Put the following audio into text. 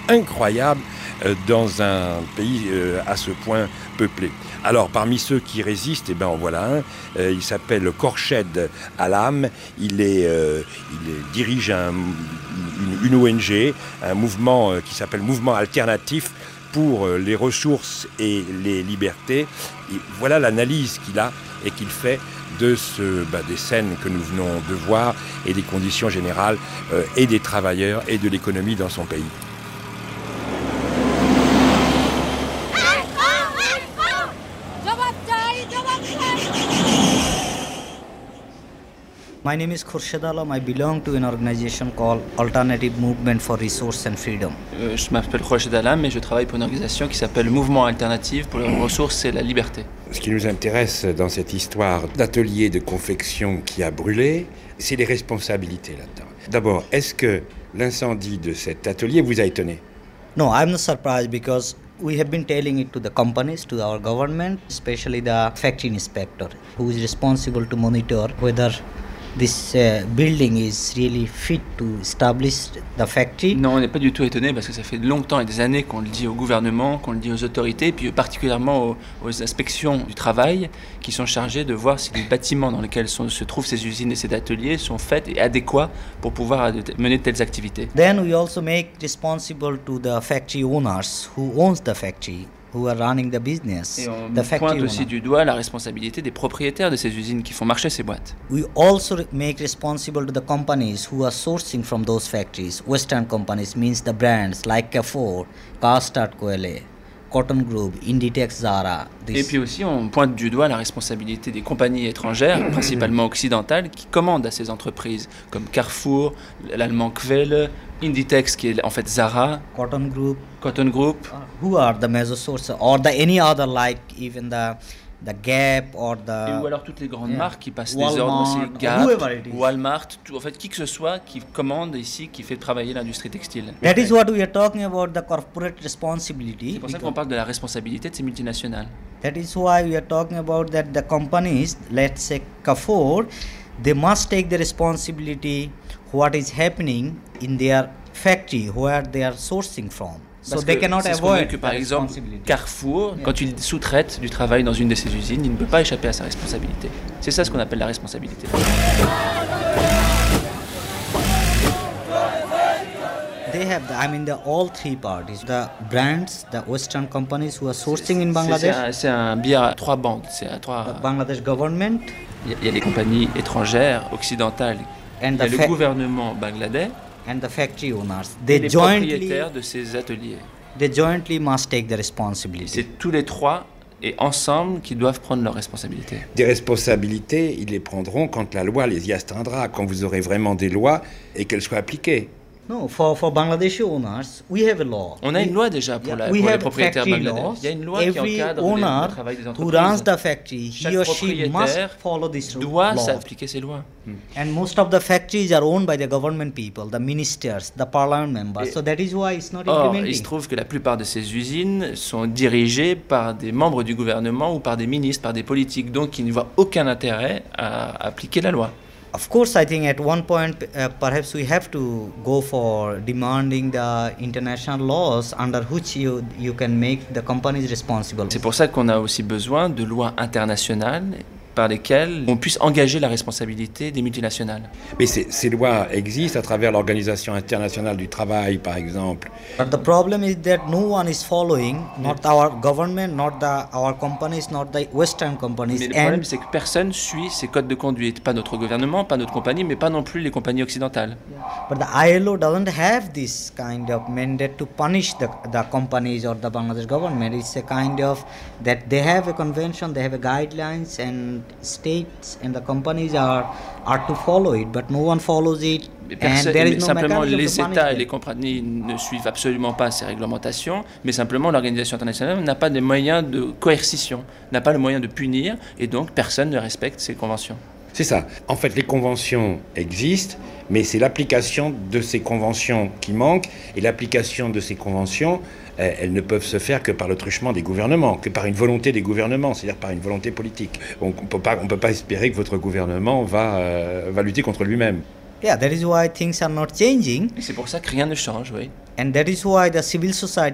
incroyable dans un pays à ce point peuplé. Alors, parmi ceux qui résistent, en voilà un. Il s'appelle Khorched Alam. Il dirige une ONG, un mouvement qui s'appelle Mouvement Alternatif pour les ressources et les libertés. Et voilà l'analyse qu'il a et qu'il fait de des scènes que nous venons de voir et des conditions générales et des travailleurs et de l'économie dans son pays. My name is Khorched Alam. I belong to an organization called Alternative Movement for Resource and Freedom. Je m'appelle Khorched Alam et je travaille pour une organisation qui s'appelle Mouvement Alternatif pour les ressources et la liberté. Ce qui nous intéresse dans cette histoire d'atelier de confection qui a brûlé, c'est les responsabilités là-dedans. D'abord, est-ce que l'incendie de cet atelier vous a étonné? No, I'm not surprised because we have been telling it to the companies, to our government, especially the factory inspector, who is responsible to monitor whether this building is really fit to establish the factory. Non, on n'est pas du tout étonné parce que ça fait longtemps et des années qu'on le dit au gouvernement, qu'on le dit aux autorités, puis particulièrement aux inspections du travail qui sont chargées de voir si les bâtiments dans lesquels se trouvent ces usines et ces ateliers sont faits et adéquats pour pouvoir mener de telles activités. Then we also make responsible to the factory owners who owns the factory, who are running the business. Et on pointe aussi du doigt la responsabilité des propriétaires de ces usines qui font marcher ces boîtes. We also make responsible to the companies who are sourcing from those factories. Western companies means the brands like Carrefour, Castard Coele, Cotton Group, Inditex, Zara. Et puis aussi, on pointe du doigt la responsabilité des compagnies étrangères, principalement occidentales, qui commandent à ces entreprises, comme Carrefour, l'allemand Quelle, Inditex, qui est en fait Zara, Cotton Group, who are the major sources, or any other like even the Gap or the. Ou alors toutes les grandes marques qui passent des ordres, c'est Gap, Walmart, en fait qui que ce soit qui commande ici, qui fait travailler l'industrie textile. That is what we are talking about, the corporate responsibility. C'est pour ça qu'on parle de la responsabilité de ces multinationales. That is why we are talking about that the companies, let's say Carrefour, they must take the responsibility what is happening in their factory where they are sourcing from. So they cannot avoid que, par exemple, Carrefour, quand il sous-traite du travail dans une de ses usines, il ne peut pas échapper à sa responsabilité. C'est ça ce qu'on appelle la responsabilité. They have, all three parties. The brands, the Western companies who are sourcing in Bangladesh. C'est un biais à trois bandes. C'est à trois. The Bangladesh government. Il y a les compagnies étrangères, occidentales. Il y a le gouvernement bangladais. And the factory owners. Et les propriétaires de ces ateliers. They jointly must take the responsibility. C'est tous les trois et ensemble qui doivent prendre leurs responsabilités. Des responsabilités, ils les prendront quand la loi les y astreindra, quand vous aurez vraiment des lois et qu'elles soient appliquées. No, for Bangladeshi owners, we have a law. On a une loi déjà pour les propriétaires bangladais. Il y a une loi qui encadre le travail des entreprises. Who runs the factory, he or she must follow this law. Doit s'appliquer ces lois. And most of the factories are owned by the government people, the ministers, the parliament members. So that is why it's not implementing. Il se trouve que la plupart de ces usines sont dirigées par des membres du gouvernement ou par des ministres, par des politiques, donc ils ne voient aucun intérêt à appliquer la loi. Of course, I think at one point perhaps we have to go for demanding the international laws under which you can make the companies responsible. C'est pour ça qu'on a aussi besoin de lois internationales par lesquelles on puisse engager la responsabilité des multinationales. Mais ces lois existent à travers l'Organisation internationale du travail, par exemple. But the problem is that no one is following, not our government, not our companies, not the Western companies. Mais le problème, c'est que personne suit ces codes de conduite. Pas notre gouvernement, pas notre compagnie, mais pas non plus les compagnies occidentales. But the ILO doesn't have this kind of mandate to punish the companies or the Bangladesh government. It's a kind of that they have a convention, they have a guidelines, and states and the companies are to follow it, but no one follows it. Simplement, les États et les compagnies ne suivent absolument pas ces réglementations, mais simplement l'organisation internationale n'a pas de moyens de coercition, n'a pas le moyen de punir, et donc personne ne respecte ces conventions. C'est ça. En fait, les conventions existent, mais c'est l'application de ces conventions qui manque, et l'application de ces conventions, elles ne peuvent se faire que par le truchement des gouvernements, que par une volonté des gouvernements, c'est-à-dire par une volonté politique. On peut pas espérer que votre gouvernement va lutter contre lui-même. Yeah, that is why things are not changing. C'est pour ça que rien ne change, oui. And that is why the civil society